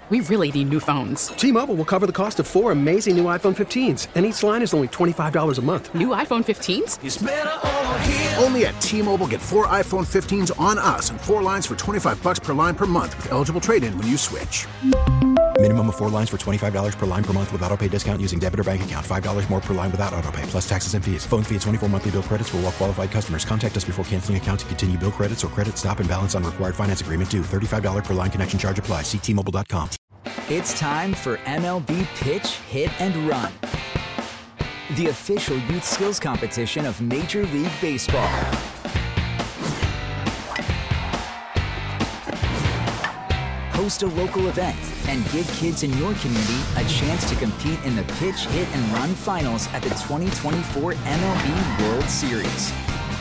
We really need new phones. T-Mobile will cover the cost of 4 amazing new iPhone 15s, and each line is only $25 a month. New iPhone 15s? It's better over here. Only at T-Mobile, get 4 iPhone 15s on us and 4 lines for $25 per line per month with eligible trade-in when you switch. Minimum of 4 lines for $25 per line per month with autopay discount using debit or bank account. $5 more per line without autopay, plus taxes and fees. Phone fee at 24 monthly bill credits for well-qualified customers. Contact us before canceling account to continue bill credits or credit stop and balance on required finance agreement due. $35 per line connection charge applies. See T-Mobile.com. It's time for MLB Pitch, Hit, and Run, the official youth skills competition of Major League Baseball. Host a local event and give kids in your community a chance to compete in the Pitch, Hit, and Run finals at the 2024 MLB World Series.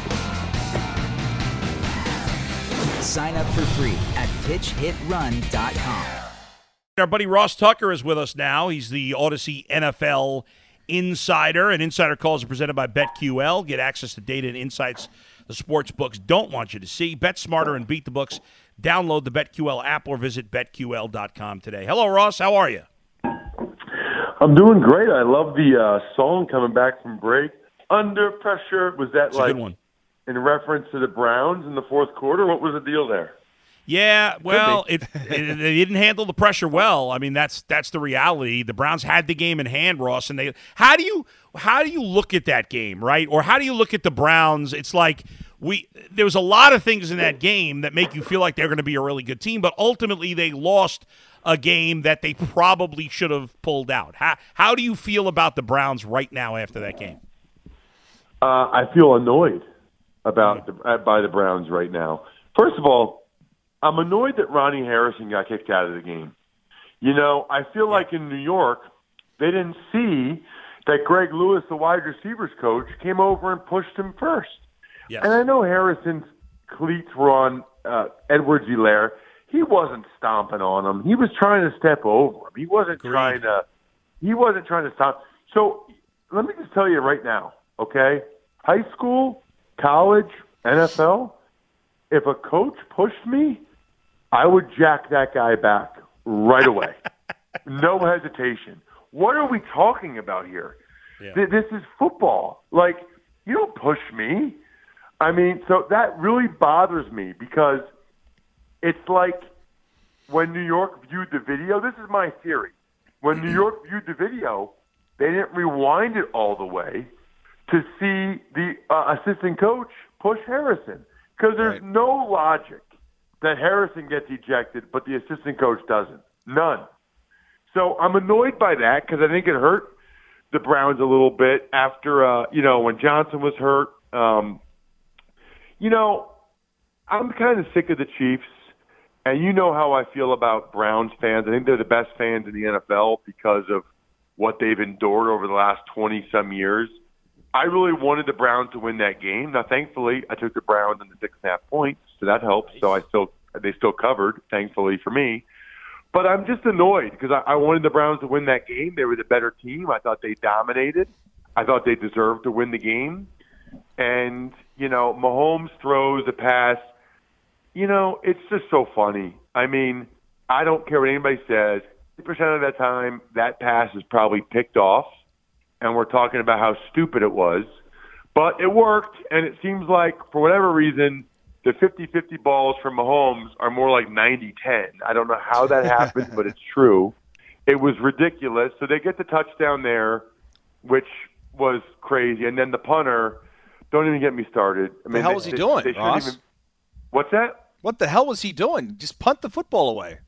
Sign up for free at pitchhitrun.com. Our buddy Ross Tucker is with us now. He's the Odyssey NFL Insider, and Insider Calls are presented by BetQL. Get access to data and insights the sports books don't want you to see. Bet smarter and beat the books. Download the BetQL app or visit BetQL.com today. Hello, Ross. How are you? I'm doing great. I love the song coming back from break. Under Pressure. Was that It's a good one. in reference to the Browns in the fourth quarter? What was the deal there? Yeah, well, they didn't handle the pressure well. I mean, that's the reality. The Browns had the game in hand, Ross, and how do you look at that game, right? Or how do you look at the Browns? It's like there was a lot of things in that game that make you feel like they're going to be a really good team, but ultimately they lost a game that they probably should have pulled out. How do you feel about the Browns right now after that game? I feel annoyed by the Browns right now. First of all, I'm annoyed that Ronnie Harrison got kicked out of the game. You know, I feel like in New York, they didn't see that Greg Lewis, the wide receivers coach, came over and pushed him first. Yes. And I know Harrison's cleats were on Edwards-Helaire. He wasn't stomping on him. He was trying to step over him. He wasn't trying to stop. So let me just tell you right now, okay? High school, college, NFL, if a coach pushed me, I would jack that guy back right away. No hesitation. What are we talking about here? Yeah. This is football. Like, you don't push me. I mean, so that really bothers me because it's like when New York viewed the video, this is my theory. When New York viewed the video, they didn't rewind it all the way to see the assistant coach push Harrison because there's no logic that Harrison gets ejected, but the assistant coach doesn't. None. So I'm annoyed by that because I think it hurt the Browns a little bit after, when Johnson was hurt. I'm kind of sick of the Chiefs, and you know how I feel about Browns fans. I think they're the best fans in the NFL because of what they've endured over the last 20-some years. I really wanted the Browns to win that game. Now, thankfully, I took the Browns in the 6.5 points, so that helps. So they still covered, thankfully for me. But I'm just annoyed because I wanted the Browns to win that game. They were the better team. I thought they dominated. I thought they deserved to win the game. And, Mahomes throws a pass. It's just so funny. I mean, I don't care what anybody says. 50% of that time, that pass is probably picked off. And we're talking about how stupid it was. But it worked, and it seems like, for whatever reason, the 50-50 balls from Mahomes are more like 90-10. I don't know how that happened, but it's true. It was ridiculous. So they get the touchdown there, which was crazy. And then the punter, don't even get me started. I mean, the hell was he doing, Ross? What's that? What the hell was he doing? Just punt the football away.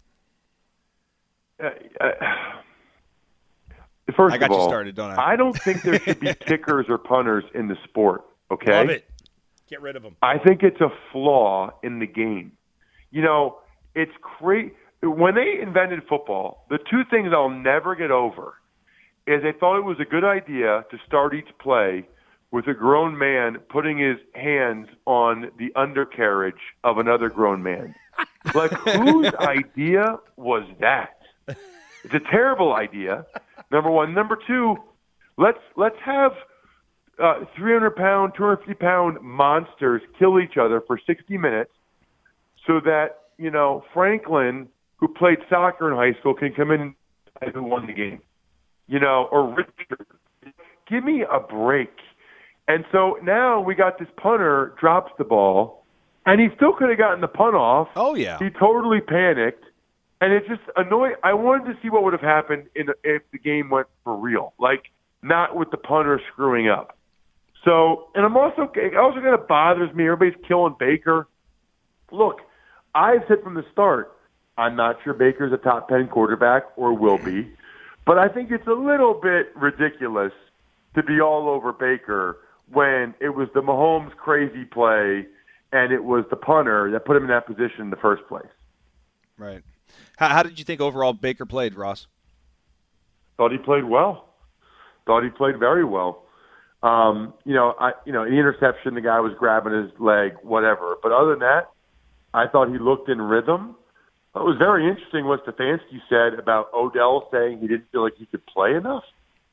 First I got of all, you started, don't I? I don't think there should be kickers or punters in the sport, okay? Love it. Get rid of them. I think it's a flaw in the game. It's crazy. When they invented football, the two things I'll never get over is they thought it was a good idea to start each play with a grown man putting his hands on the undercarriage of another grown man. Like, whose idea was that? It's a terrible idea, number one. Number two, let's have 300-pound, 250-pound monsters kill each other for 60 minutes so that, Franklin, who played soccer in high school can come in and who won the game. Or Richard. Give me a break. And so now we got this punter drops the ball, and he still could have gotten the punt off. Oh, yeah. He totally panicked, and it just annoyed. I wanted to see what would have happened if the game went for real, like not with the punter screwing up. So, and it also kind of bothers me. Everybody's killing Baker. Look, I've said from the start, I'm not sure Baker's a top 10 quarterback or will be, but I think it's a little bit ridiculous to be all over Baker when it was the Mahomes crazy play and it was the punter that put him in that position in the first place. Right. How did you think overall Baker played, Ross? Thought he played well. Thought he played very well. The interception, the guy was grabbing his leg, whatever. But other than that, I thought he looked in rhythm. It was very interesting what Stefanski said about Odell saying he didn't feel like he could play enough.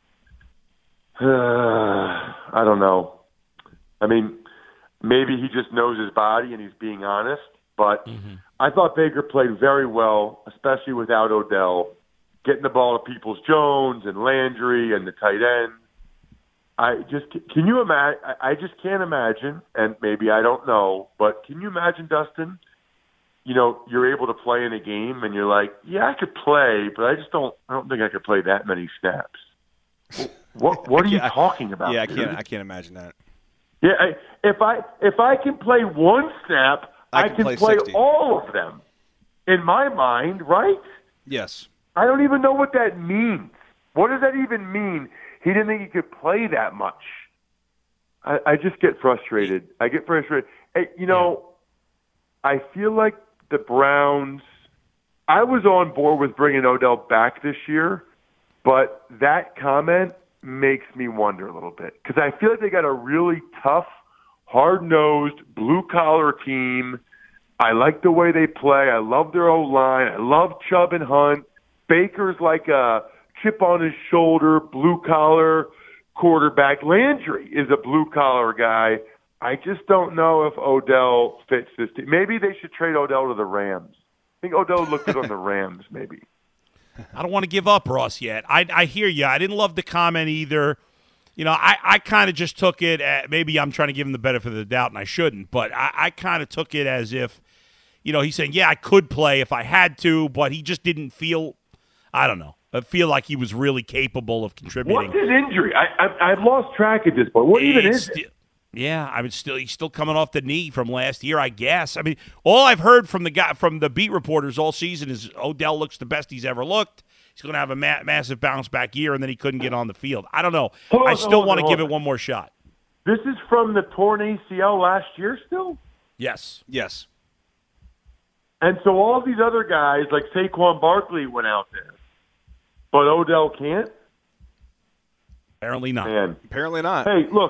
I don't know. I mean, maybe he just knows his body and he's being honest. But I thought Baker played very well, especially without Odell, getting the ball to Peoples-Jones and Landry and the tight end. Can you imagine? I just can't imagine, and maybe I don't know, but can you imagine, Dustin? You're able to play in a game, and you're like, yeah, I could play, but I don't think I could play that many snaps. What are you talking about? Yeah, dude? I can't imagine that. Yeah, if I can play one snap, I can play 60. all of them. In my mind, right? Yes. I don't even know what that means. What does that even mean? He didn't think he could play that much. I just get frustrated. I get frustrated. Hey, I feel like the Browns, I was on board with bringing Odell back this year, but that comment makes me wonder a little bit because I feel like they got a really tough, hard-nosed, blue-collar team. I like the way they play. I love their O-line. I love Chubb and Hunt. Baker's like a chip on his shoulder, blue-collar quarterback. Landry is a blue-collar guy. I just don't know if Odell fits this team. Maybe they should trade Odell to the Rams. I think Odell looked good on the Rams, maybe. I don't want to give up, Ross, yet. I hear you. I didn't love the comment either. I kind of just took it maybe I'm trying to give him the benefit of the doubt, and I shouldn't, but I kind of took it as if, he's saying, yeah, I could play if I had to, but he just didn't feel, I don't know, I feel like he was really capable of contributing. What's his injury? I've lost track at this point. What even is it? Yeah, he's still coming off the knee from last year, I guess. I mean, all I've heard from the beat reporters all season is Odell looks the best he's ever looked. He's going to have a massive bounce back year, and then he couldn't get on the field. I don't know. I still want to give it one more shot. This is from the torn ACL last year still? Yes. Yes. And so all these other guys, like Saquon Barkley, went out there, but Odell can't? Apparently not. Man. Apparently not. Hey, look.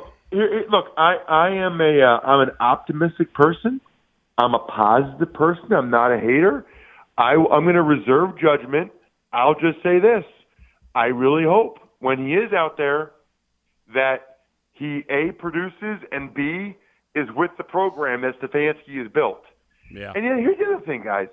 I am I'm an optimistic person. I'm a positive person. I'm not a hater. I'm going to reserve judgment. I'll just say this. I really hope when he is out there that he, A, produces, and B, is with the program that Stefanski has built. Yeah. And here's the other thing, guys.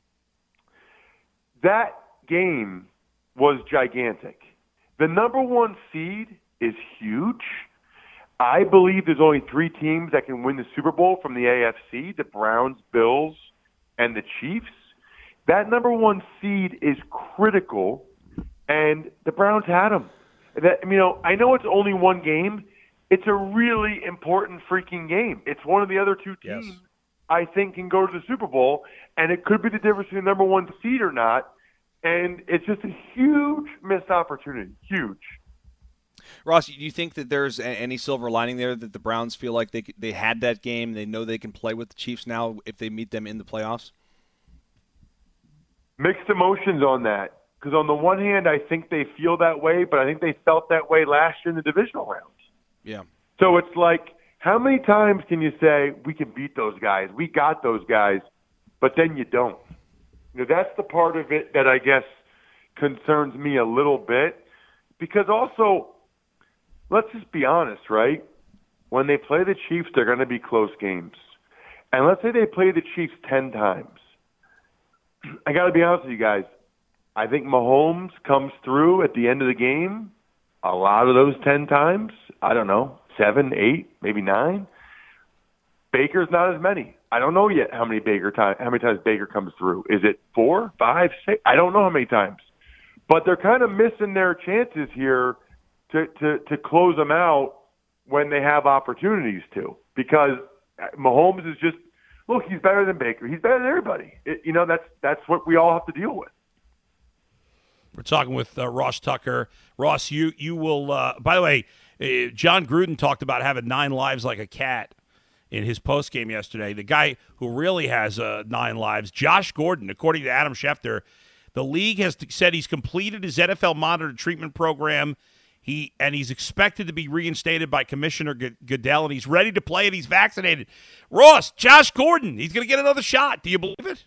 That game was gigantic. The number one seed is huge. I believe there's only 3 teams that can win the Super Bowl from the AFC, the Browns, Bills, and the Chiefs. That number one seed is critical, and the Browns had them. I know it's only one game. It's a really important freaking game. It's one of the other 2 teams I think can go to the Super Bowl, and it could be the difference between the number one seed or not, and it's just a huge missed opportunity. Huge. Ross, do you think that there's any silver lining there that the Browns feel like they had that game, they know they can play with the Chiefs now if they meet them in the playoffs? Mixed emotions on that. Because on the one hand, I think they feel that way, but I think they felt that way last year in the divisional round. Yeah. So it's like, how many times can you say, we can beat those guys, we got those guys, but then you don't? That's the part of it that I guess concerns me a little bit. Because also, let's just be honest, right? When they play the Chiefs, they're going to be close games. And let's say they play the Chiefs 10 times. I got to be honest with you guys. I think Mahomes comes through at the end of the game a lot of those 10 times. I don't know, 7, 8, maybe 9. Baker's not as many. I don't know yet how many times Baker comes through. Is it 4, 5, 6? I don't know how many times. But they're kind of missing their chances here to close them out when they have opportunities to. Because Mahomes is just, look, he's better than Baker. He's better than everybody. That's what we all have to deal with. We're talking with Ross Tucker. Ross, you will. By the way, John Gruden talked about having 9 lives like a cat in his postgame yesterday. The guy who really has 9 lives, Josh Gordon, according to Adam Schefter, the league has said he's completed his NFL monitored treatment program. He's expected to be reinstated by Commissioner Goodell, and he's ready to play, and he's vaccinated. Ross, Josh Gordon, he's going to get another shot. Do you believe it?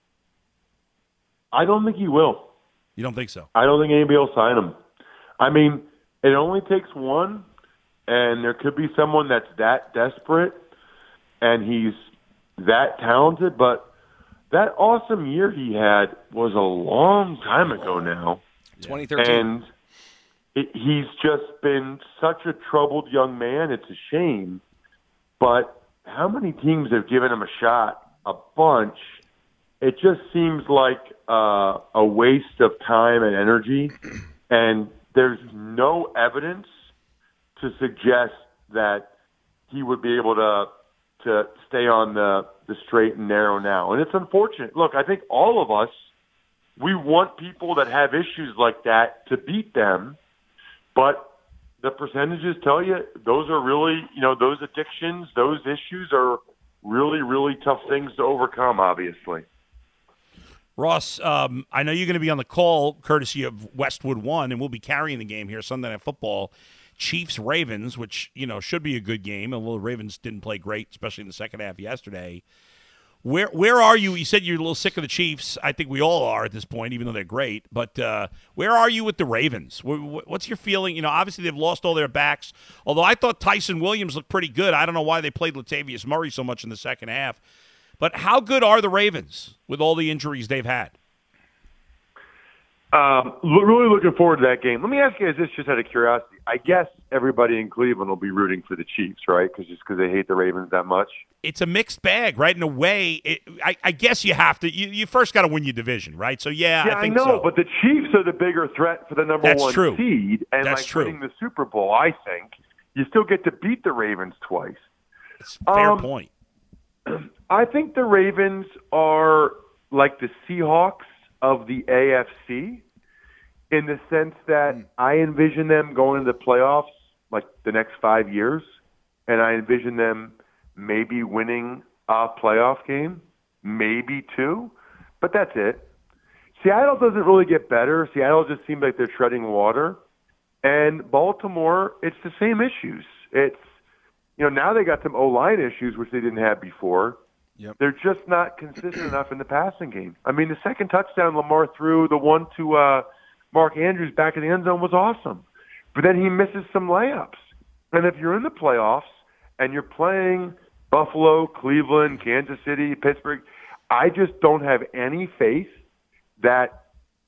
I don't think he will. You don't think so? I don't think anybody will sign him. I mean, it only takes one, and there could be someone that's that desperate, and he's that talented. But that awesome year he had was a long time ago now. 2013. And he's just been such a troubled young man. It's a shame. But how many teams have given him a shot? A bunch. It just seems like a waste of time and energy, and there's no evidence to suggest that he would be able to stay on the straight and narrow now. And it's unfortunate. Look, I think all of us, we want people that have issues like that to beat them, but the percentages tell you those are really, those addictions, those issues are really, really tough things to overcome, obviously. Ross, I know you're going to be on the call courtesy of Westwood One, and we'll be carrying the game here Sunday Night Football. Chiefs-Ravens, which, should be a good game, although the Ravens didn't play great, especially in the second half yesterday. Where are you? You said you're a little sick of the Chiefs. I think we all are at this point, even though they're great. But where are you with the Ravens? What's your feeling? Obviously they've lost all their backs, although I thought Tyson Williams looked pretty good. I don't know why they played Latavius Murray so much in the second half. But how good are the Ravens with all the injuries they've had? Really looking forward to that game. Let me ask you this just out of curiosity. I guess everybody in Cleveland will be rooting for the Chiefs, right? Because they hate the Ravens that much. It's a mixed bag, right? In a way, I guess you have to. You first got to win your division, right? So I think know, so. But the Chiefs are the bigger threat for the number That's one true. seed, and That's true. winning the Super Bowl. I think you still get to beat the Ravens twice. It's a fair point. I think the Ravens are like the Seahawks of the AFC in the sense that I envision them going to the playoffs like the next 5 years, and I envision them maybe winning a playoff game, maybe 2, but that's it. Seattle doesn't really get better. Seattle just seems like they're treading water. And Baltimore, it's the same issues. It's now they got some O-line issues, which they didn't have before. Yep. They're just not consistent enough in the passing game. I mean, the second touchdown Lamar threw, the one to Mark Andrews back in the end zone was awesome. But then he misses some layups. And if you're in the playoffs and you're playing Buffalo, Cleveland, Kansas City, Pittsburgh, I just don't have any faith that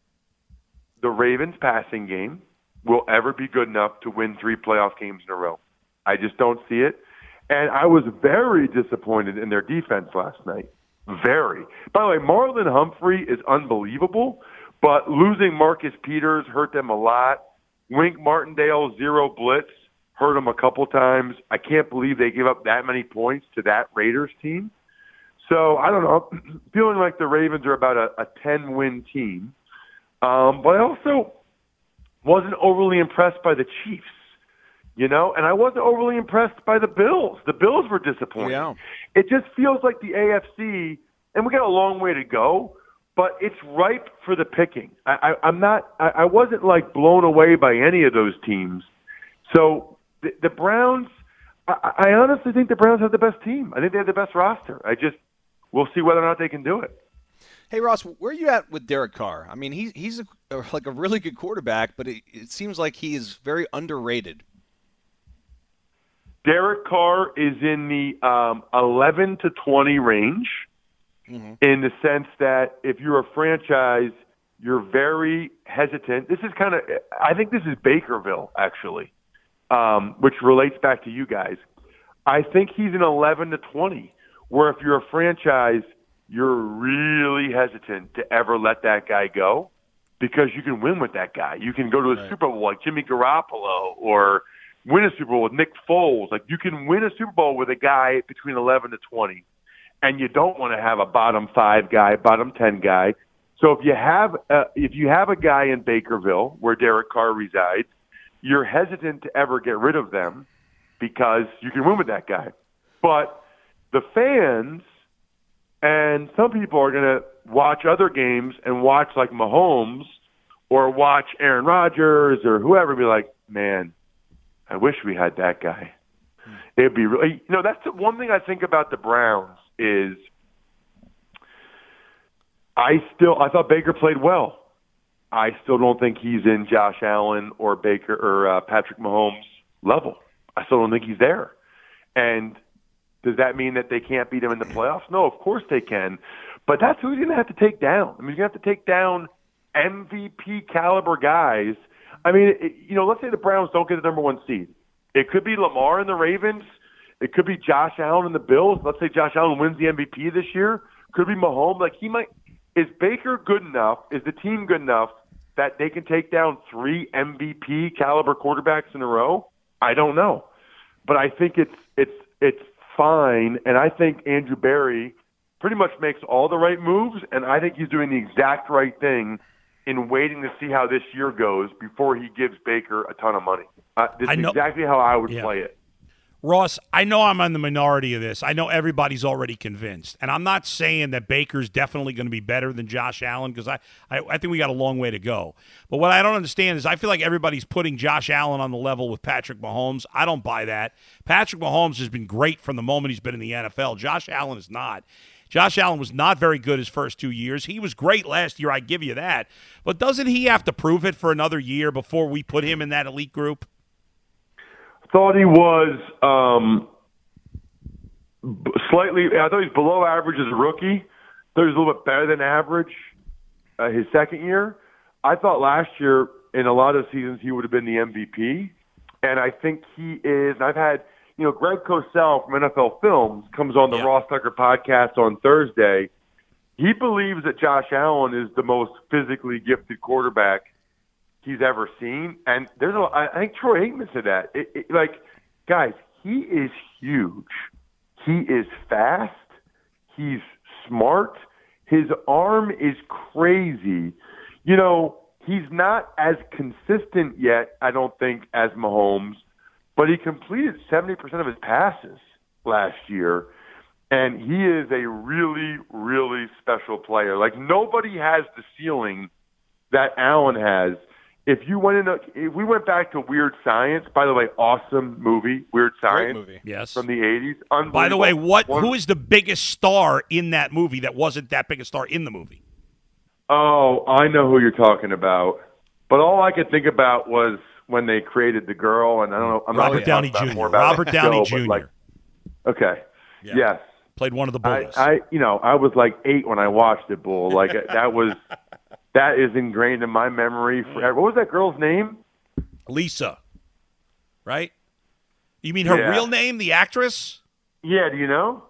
the Ravens passing game will ever be good enough to win 3 playoff games in a row. I just don't see it. And I was very disappointed in their defense last night. Very. By the way, Marlon Humphrey is unbelievable, but losing Marcus Peters hurt them a lot. Wink Martindale, 0 blitz, hurt them a couple times. I can't believe they gave up that many points to that Raiders team. So, I don't know. Feeling like the Ravens are about a 10-win team. But I also wasn't overly impressed by the Chiefs. And I wasn't overly impressed by the Bills. The Bills were disappointing. Yeah. It just feels like the AFC, and we got a long way to go, but it's ripe for the picking. I wasn't like blown away by any of those teams. So the Browns, I honestly think the Browns have the best team. I think they have the best roster. We'll see whether or not they can do it. Hey, Ross, where are you at with Derek Carr? I mean, he's like a really good quarterback, but it seems like he is very underrated. Derek Carr is in the 11 to 20 range. in the sense that if you're a franchise, you're very hesitant. I think this is Bakerville, actually, which relates back to you guys. I think he's an 11 to 20, where if you're a franchise, you're really hesitant to ever let that guy go because you can win with that guy. You can go to a Super Bowl like Jimmy Garoppolo or win a Super Bowl with Nick Foles. Like, you can win a Super Bowl with a guy between 11 to 20, and you don't want to have a bottom 5 guy, bottom 10 guy. So if you have a guy in Bakerville where Derek Carr resides, you're hesitant to ever get rid of them because you can win with that guy. But the fans and some people are going to watch other games and watch like Mahomes or watch Aaron Rodgers or whoever and be like, man, I wish we had that guy. It'd be really, that's the one thing I think about the Browns is I thought Baker played well. I still don't think he's in Josh Allen or Baker or Patrick Mahomes level. I still don't think he's there. And does that mean that they can't beat him in the playoffs? No, of course they can. But that's who he's going to have to take down. I mean, he's going to have to take down MVP caliber guys. I mean, let's say the Browns don't get the number 1 seed. It could be Lamar and the Ravens. It could be Josh Allen and the Bills. Let's say Josh Allen wins the MVP this year. Could be Mahomes. Like, he might. Is Baker good enough? Is the team good enough that they can take down 3 MVP caliber quarterbacks in a row? I don't know, but I think it's fine, and I think Andrew Berry pretty much makes all the right moves, and I think he's doing the exact right thing in waiting to see how this year goes before he gives Baker a ton of money. This is exactly how I would play it. Ross, I know I'm on the minority of this. I know everybody's already convinced. And I'm not saying that Baker's definitely going to be better than Josh Allen because I think we got a long way to go. But what I don't understand is I feel like everybody's putting Josh Allen on the level with Patrick Mahomes. I don't buy that. Patrick Mahomes has been great from the moment he's been in the NFL. Josh Allen is not. Josh Allen was not very good his first 2 years. He was great last year, I give you that. But doesn't he have to prove it for another year before we put him in that elite group? Thought he was slightly. I thought he was below average as a rookie. Thought he was a little bit better than average his second year. I thought last year in a lot of seasons he would have been the MVP, and I think he is. And I've had Greg Cosell from NFL Films comes on the Ross Tucker podcast on Thursday. He believes that Josh Allen is the most physically gifted quarterback he's ever seen, and I think Troy Aikman said that. Guys, he is huge. He is fast. He's smart. His arm is crazy. He's not as consistent yet, I don't think, as Mahomes, but he completed 70% of his passes last year, and he is a really, really special player. Like, nobody has the ceiling that Allen has. If we went back to Weird Science, by the way, awesome movie, Weird Science. Great movie. Yes. From the 80s. Unbelievable. By the way, who is the biggest star in that movie that wasn't that big a star in the movie? Oh, I know who you're talking about. But all I could think about was when they created the girl, and I don't know. I'm Robert Downey Jr. Robert Downey Jr. Okay. Yeah. Yes. Played one of the Bulls. I was like 8 when I watched it, Bull. Like, that is ingrained in my memory forever. What was that girl's name? Lisa. Right? You mean her real name, the actress? Yeah, do you know?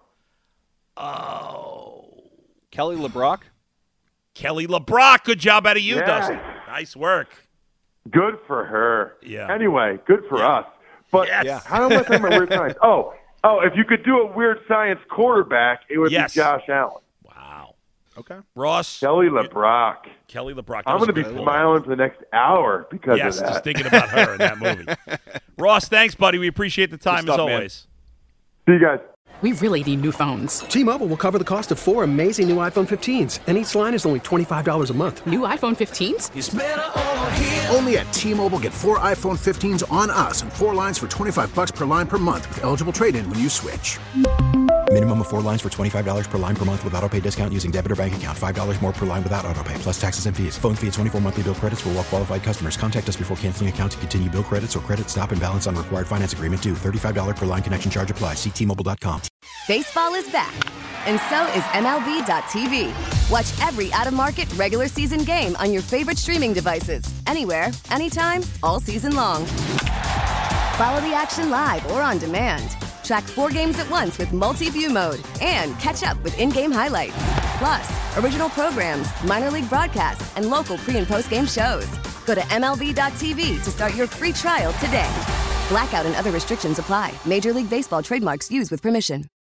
Oh. Kelly LeBrock? Kelly LeBrock. Good job out of you, Dustin. Nice work. Good for her. Yeah. Anyway, good for us. But how am I talking about Weird Science? Oh, if you could do a Weird Science quarterback, it would be Josh Allen. Wow. Okay. Ross. Kelly LeBrock. Kelly LeBrock. I'm going to be smiling for the next hour because of that. Yes, just thinking about her in that movie. Ross, thanks, buddy. We appreciate the time as always. Man. See you guys. We really need new phones. T-Mobile will cover the cost of 4 amazing new iPhone 15s, and each line is only $25 a month. New iPhone 15s? It's better over here. Only at T-Mobile, get 4 iPhone 15s on us and 4 lines for $25 per line per month with eligible trade-in when you switch. Minimum of 4 lines for $25 per line per month with autopay discount using debit or bank account. $5 more per line without autopay, plus taxes and fees. Phone fee at 24 monthly bill credits for well-qualified customers. Contact us before canceling account to continue bill credits or credit stop and balance on required finance agreement due. $35 per line connection charge applies. See T-Mobile.com. Baseball is back, And so is MLB.tv. Watch every out-of-market, regular season game on your favorite streaming devices. Anywhere, anytime, all season long. Follow the action live or on demand. Track 4 games at once with multi-view mode and catch up with in-game highlights. Plus, original programs, minor league broadcasts, and local pre- and post-game shows. Go to MLB.tv to start your free trial today. Blackout and other restrictions apply. Major League Baseball trademarks used with permission.